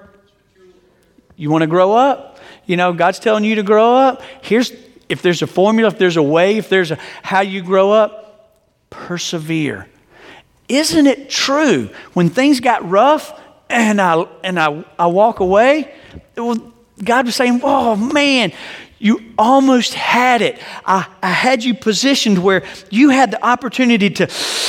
You want to grow up? You know, God's telling you to grow up. Here's, if there's a formula, if there's a way, if there's a how you grow up, persevere. Isn't it true when things got rough and I and I, I walk away, it was, God was saying, oh man, you almost had it. I, I had you positioned where you had the opportunity to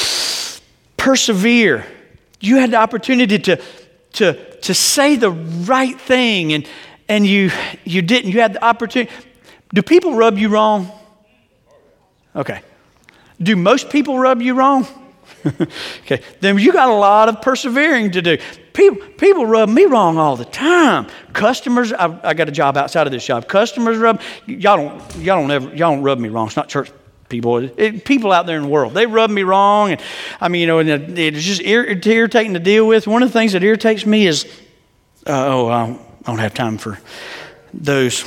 persevere. You had the opportunity to to to say the right thing and and you you didn't. You had the opportunity. Do people rub you wrong? Okay. Do most people rub you wrong? Okay, then you got a lot of persevering to do. People, people rub me wrong all the time. Customers, I, I got a job outside of this job. Customers rub y'all don't y'all don't ever y'all don't rub me wrong. It's not church people. It, people out there in the world, they rub me wrong, and I mean, you know, and it, it's just irritating to deal with. One of the things that irritates me is, uh, oh, I don't, I don't have time for those.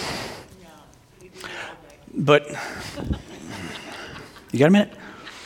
But you got a minute?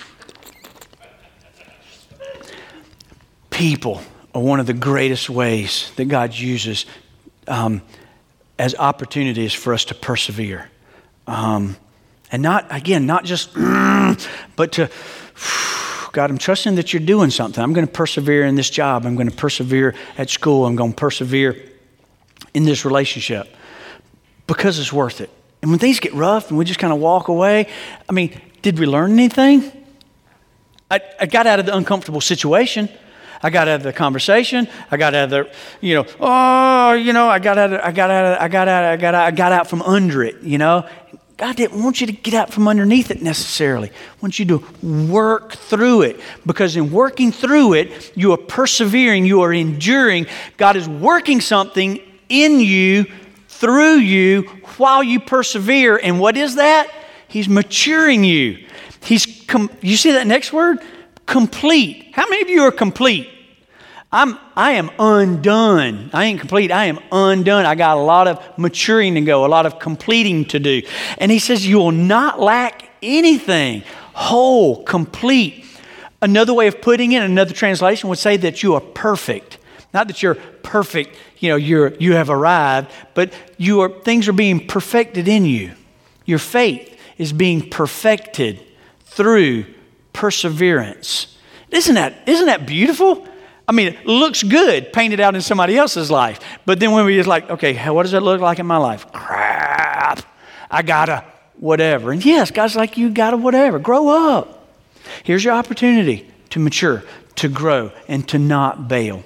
People are one of the greatest ways that God uses um, as opportunities for us to persevere. Um, and not, again, not just, but to, God, I'm trusting that you're doing something. I'm going to persevere in this job. I'm going to persevere at school. I'm going to persevere in this relationship because it's worth it. And when things get rough and we just kind of walk away, I mean, did we learn anything? I, I got out of the uncomfortable situation. I got out of the conversation. I got out of the, you know, oh, you know, I got out of, I got out of, I got out, I got out, I got out from under it, you know. God didn't want you to get out from underneath it necessarily. He wants you to work through it, because in working through it, you are persevering, you are enduring. God is working something in you, through you, while you persevere. And what is that? He's maturing you. He's, com- you see that next word? Complete. How many of you are complete? I'm, I am undone. I ain't complete. I am undone. I got a lot of maturing to go, a lot of completing to do. And he says, you will not lack anything. Whole, complete. Another way of putting it, another translation would say that you are perfect. Not that you're perfect, you know, you're, you have arrived, but you are, things are being perfected in you. Your faith is being perfected through perseverance. Isn't that, isn't that beautiful? I mean, it looks good painted out in somebody else's life. But then when we just like, okay, what does it look like in my life? Crap. I gotta whatever. And yes, God's like, you gotta whatever. Grow up. Here's your opportunity. to mature, to grow, and to not bail.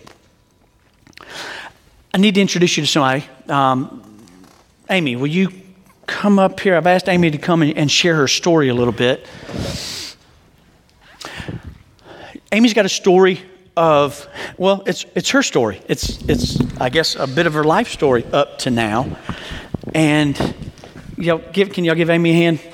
I need to introduce you to somebody. Um, Amy, will you come up here? I've asked Amy to come and share her story a little bit. Amy's got a story of, well, it's it's her story. It's, it's I guess, a bit of her life story up to now. And y'all give, can y'all give Amy a hand?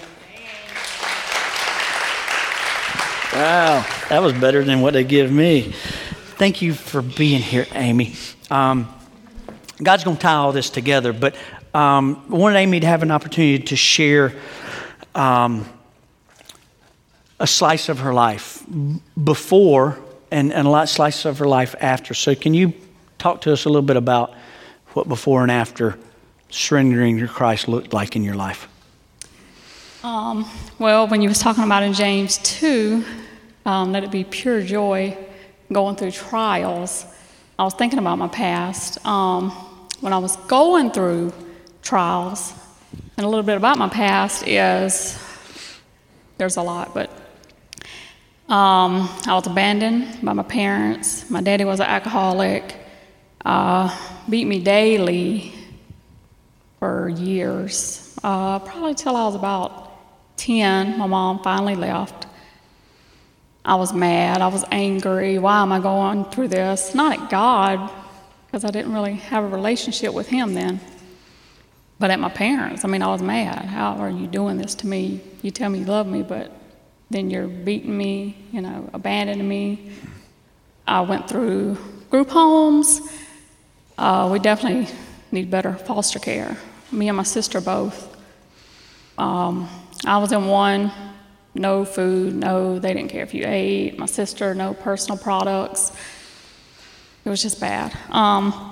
Wow, that was better than what they give me. Thank you for being here, Amy. Um, God's going to tie all this together, but um, I wanted Amy to have an opportunity to share um, a slice of her life before and, and a lot slice of her life after. So can you talk to us a little bit about what before and after surrendering to Christ looked like in your life? Um, well, when you was talking about in James two, um, let it be pure joy going through trials, I was thinking about my past. Um, when I was going through trials, and a little bit about my past is, there's a lot, but um, I was abandoned by my parents. My daddy was an alcoholic, uh, beat me daily for years, uh, probably till I was about ten. My mom finally left. I was mad. I was angry. Why am I going through this? Not at God, because I didn't really have a relationship with him then, but at my parents. I mean, I was mad. How are you doing this to me? You tell me you love me, but then you're beating me, you know, abandoning me. I went through group homes. Uh, we definitely need better foster care. Me and my sister both. Um, I was in one, no food, no, they didn't care if you ate. My sister, no personal products. It was just bad. Um,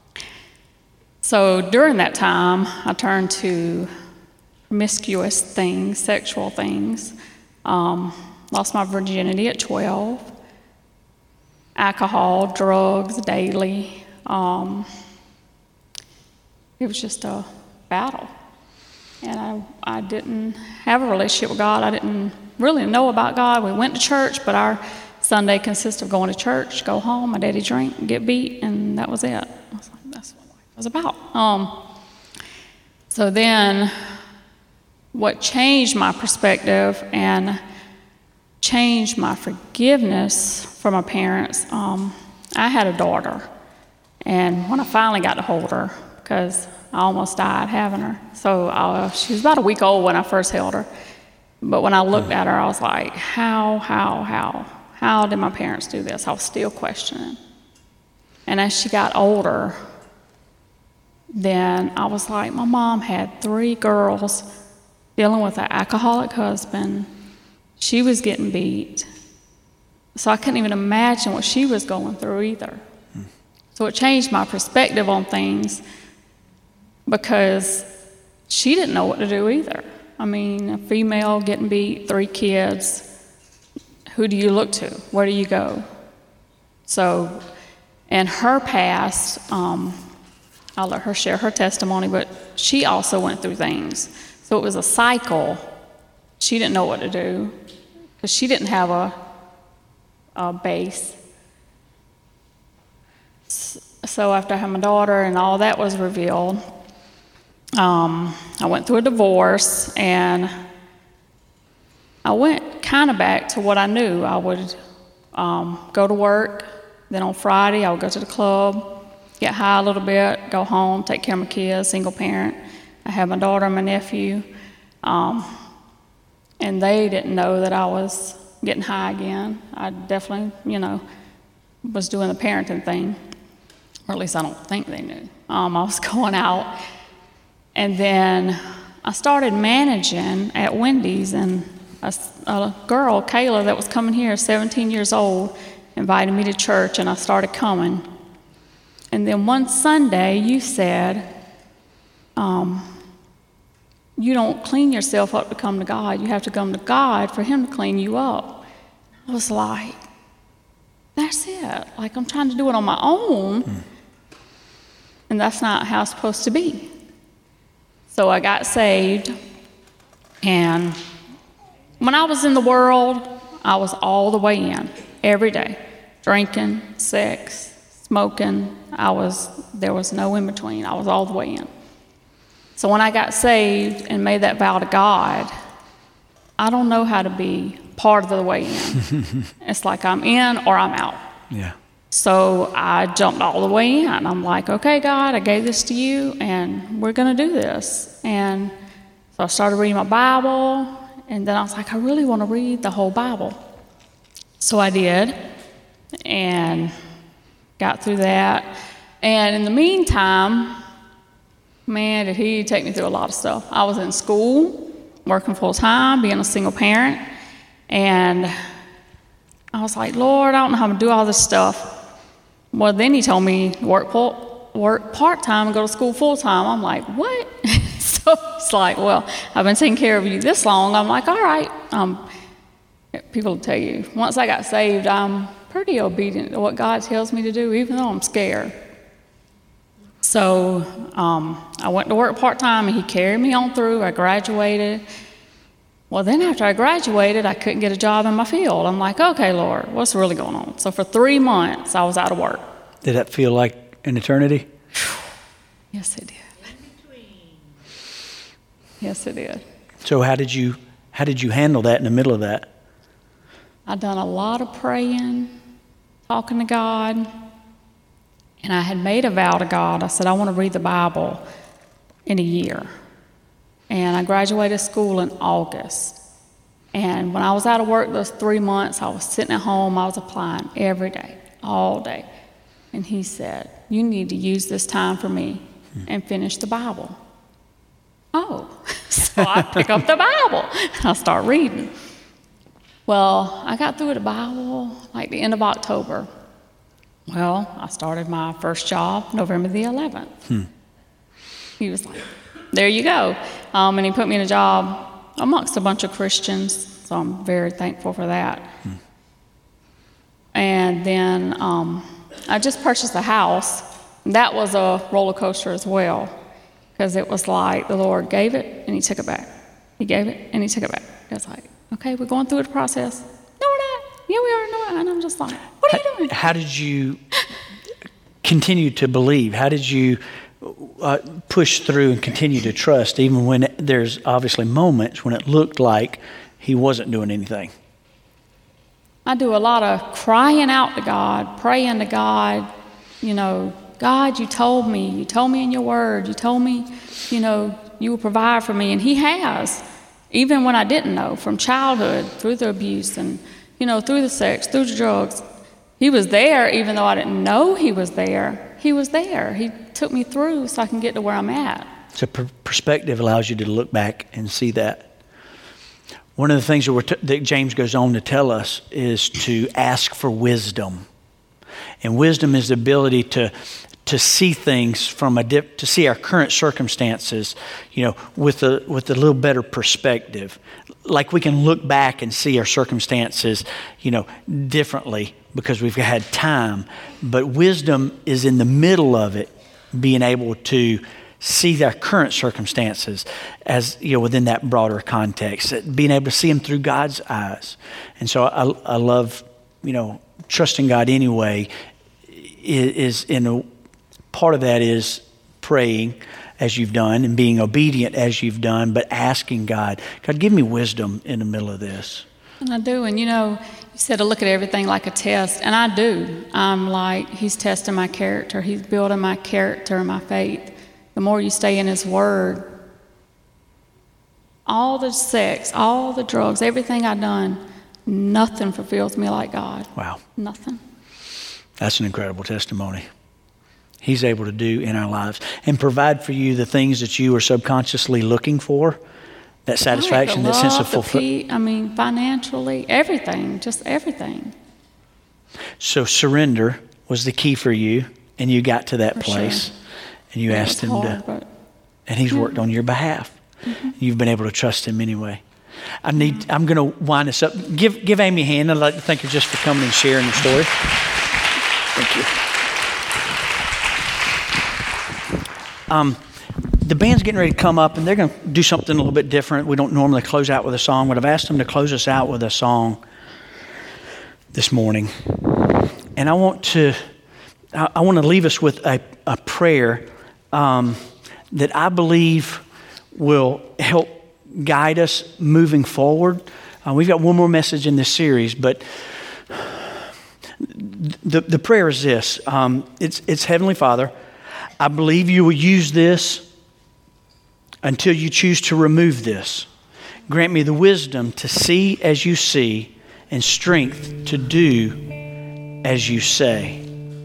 so during that time, I turned to promiscuous things, sexual things. Um, lost my virginity at twelve. Alcohol, drugs daily. Um, it was just a battle. And I, I didn't have a relationship with God. I didn't really know about God. We went to church, but our Sunday consisted of going to church, go home, my daddy drink, get beat, and that was it. I was like, that's what life was about. Um, so then what changed my perspective and changed my forgiveness for my parents, um, I had a daughter. And when I finally got to hold her, because I almost died having her. So uh, she was about a week old when I first held her. But when I looked at her, I was like, how, how, how? How did my parents do this? I was still questioning. And as she got older, then I was like, my mom had three girls dealing with an alcoholic husband. She was getting beat. So I couldn't even imagine what she was going through either. So it changed my perspective on things, because she didn't know what to do either. I mean, a female getting beat, three kids, who do you look to? Where do you go? So, in her past, um, I'll let her share her testimony, but she also went through things. So it was a cycle. She didn't know what to do, because she didn't have a, a base. So after I had my daughter and all that was revealed, Um, I went through a divorce, and I went kind of back to what I knew. I would um, go to work, then on Friday I would go to the club, get high a little bit, go home, take care of my kids, single parent. I had my daughter and my nephew, um, and they didn't know that I was getting high again. I definitely, you know, was doing the parenting thing, or at least I don't think they knew. Um, I was going out. And then I started managing at Wendy's, and a, a girl, Kayla, that was coming here, seventeen years old, invited me to church, and I started coming. And then one Sunday, you said, um, you don't clean yourself up to come to God. You have to come to God for him to clean you up. I was like, that's it. Like, I'm trying to do it on my own, mm. and that's not how it's supposed to be. So I got saved, and when I was in the world, I was all the way in. every day. Drinking, sex, smoking. I was, there was no in between. I was all the way in. So when I got saved and made that vow to God, I don't know how to be part of the way in. It's like I'm in or I'm out. Yeah. So I jumped all the way in. I'm like, okay, God, I gave this to you, and we're going to do this. And so I started reading my Bible, and then I was like, I really want to read the whole Bible. So I did, and got through that. And in the meantime, man, did he take me through a lot of stuff. I was in school, working full-time, being a single parent, and I was like, Lord, I don't know how I'm going to do all this stuff. Well, then he told me work, work part-time and go to school full-time. I'm like, what? So it's like, well, I've been taking care of you this long. I'm like, all right. Um, people will tell you, once I got saved, I'm pretty obedient to what God tells me to do, even though I'm scared. So um, I went to work part-time, and he carried me on through. I graduated. Well, then after I graduated, I couldn't get a job in my field. I'm like, okay, Lord, what's really going on? So for three months, I was out of work. Did that feel like an eternity? Yes, it did. Yes, it did. So how did you how did you handle that in the middle of that? I'd done a lot of praying, talking to God, and I had made a vow to God. I said, I want to read the Bible in a year. And I graduated school in August. And when I was out of work those three months, I was sitting at home. I was applying every day, all day. And he said, you need to use this time for me and finish the Bible. Oh, so I pick up the Bible and I start reading. Well, I got through the Bible like the end of October. Well, I started my first job November the eleventh. Hmm. He was like, there you go. Um, and he put me in a job amongst a bunch of Christians, so I'm very thankful for that. Hmm. And then um, I just purchased a house. That was a roller coaster as well, because it was like the Lord gave it and he took it back. He gave it and he took it back. It was like, okay, we're going through the process. No, we're not. Yeah, we are. No, and I'm just like, what are you doing? How did you continue to believe? How did you uh, push through and continue to trust, even when there's obviously moments when it looked like he wasn't doing anything? I do a lot of crying out to God, praying to God, you know, God, you told me, you told me in your word, you told me, you know, you will provide for me. And he has, even when I didn't know, from childhood, through the abuse and, you know, through the sex, through the drugs. He was there, even though I didn't know he was there. He was there. He took me through so I can get to where I'm at. So per- perspective allows you to look back and see that. One of the things that, we're t- that James goes on to tell us is to ask for wisdom. And wisdom is the ability to to see things from a dip, to see our current circumstances, you know, with a with a little better perspective. Like we can look back and see our circumstances, you know, differently because we've had time. But wisdom is in the middle of it, being able to see our current circumstances as, you know, within that broader context, being able to see them through God's eyes. And so I, I love, you know, trusting God anyway is, is in a part of that is praying as you've done and being obedient as you've done, but asking God, God, give me wisdom in the middle of this. And I do. And, you know, you said to look at everything like a test. And I do. I'm like, he's testing my character. He's building my character and my faith. The more you stay in his word, all the sex, all the drugs, everything I've done, nothing fulfills me like God. Wow. Nothing. That's an incredible testimony. He's able to do in our lives and provide for you the things that you are subconsciously looking for, that satisfaction, right, that sense of fulfillment. I mean, financially, everything, just everything. So surrender was the key for you, and you got to that for place, sure. and you yeah, asked him hard, to, but, and he's yeah. worked on your behalf. Mm-hmm. You've been able to trust him anyway. I need. Mm-hmm. I'm going to wind this up. Give give Amy a hand. I'd like to thank her just for coming and sharing the story. Thank you. Um, the band's getting ready to come up, and they're going to do something a little bit different. We don't normally close out with a song, but I've asked them to close us out with a song this morning. And I want to I, I want to leave us with a, a prayer um, that I believe will help guide us moving forward. Uh, we've got one more message in this series, but the, the prayer is this. Um, it's, it's Heavenly Father, I believe you will use this until you choose to remove this. Grant me the wisdom to see as you see and strength to do as you say.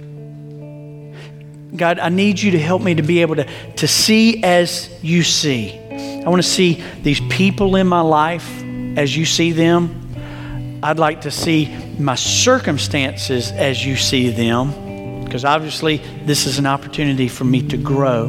God, I need you to help me to be able to, to see as you see. I want to see these people in my life as you see them. I'd like to see my circumstances as you see them, because obviously this is an opportunity for me to grow.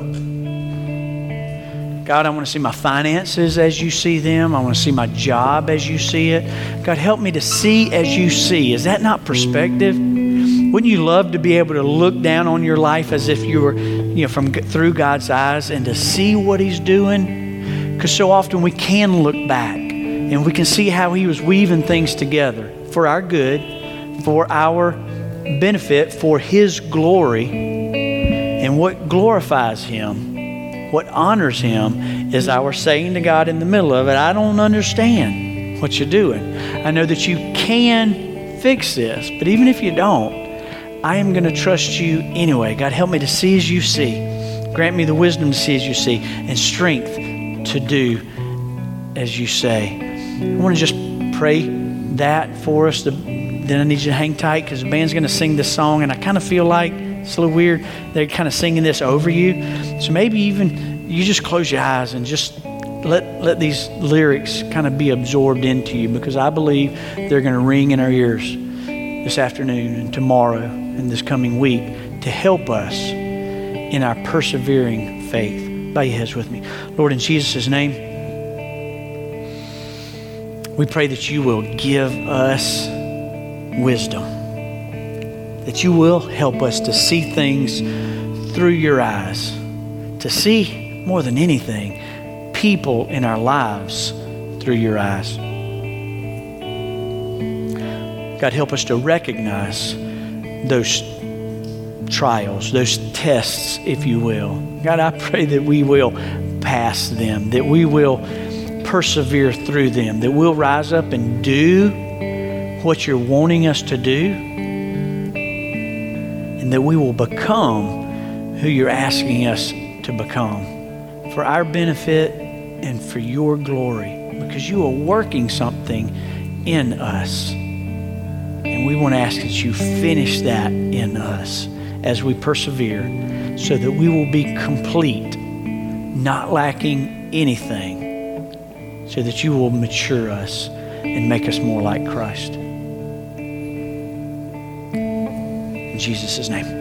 God, I want to see my finances as you see them. I want to see my job as you see it. God, help me to see as you see. Is that not perspective? Wouldn't you love to be able to look down on your life as if you were, you know, from through God's eyes and to see what He's doing? Because so often we can look back and we can see how He was weaving things together for our good, for our benefit, for His glory. And what glorifies Him, what honors Him, is our saying to God in the middle of it, I don't understand what you're doing. I know that you can fix this, but even if you don't, I am going to trust you anyway. God, help me to see as you see. Grant me the wisdom to see as you see and strength to do as you say. I want to just pray that for us. The, then I need you to hang tight because the band's going to sing this song, and I kind of feel like it's a little weird. They're kind of singing this over you. So maybe even you just close your eyes and just let, let these lyrics kind of be absorbed into you, because I believe they're going to ring in our ears this afternoon and tomorrow and this coming week to help us in our persevering faith. Bow your heads with me. Lord, in Jesus' name, we pray that you will give us wisdom, that you will help us to see things through your eyes, to see more than anything, people in our lives through your eyes. God, help us to recognize those trials, those tests, if you will. God, I pray that we will pass them, that we will persevere through them, that we'll rise up and do what you're wanting us to do, and that we will become who you're asking us to become for our benefit and for your glory, because you are working something in us. And we want to ask that you finish that in us as we persevere, so that we will be complete, not lacking anything, so that you will mature us and make us more like Christ. In Jesus' name.